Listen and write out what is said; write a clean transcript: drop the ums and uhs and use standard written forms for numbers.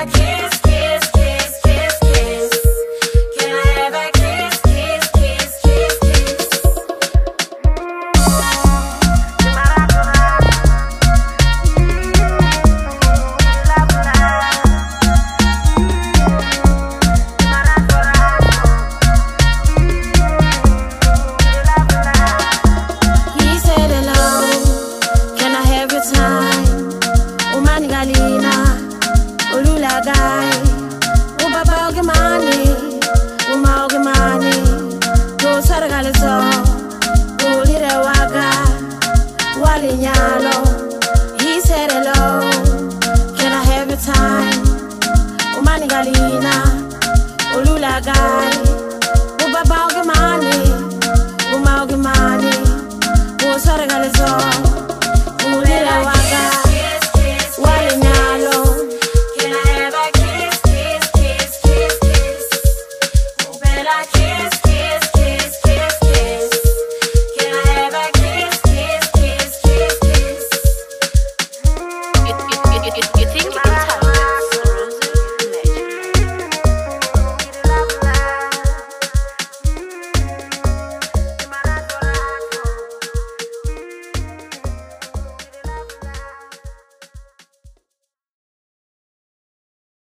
kiss, kiss, kiss, kiss, kiss? Can I have a kiss, kiss, kiss, kiss, kiss? He said hello, can I have your time? Umani galina, ulula guy. Ubaba gemani, uma gemani. Go saragaleso, go lire waga, walinyalo. He said hello, can I have your time? Umani galina, ulula guy.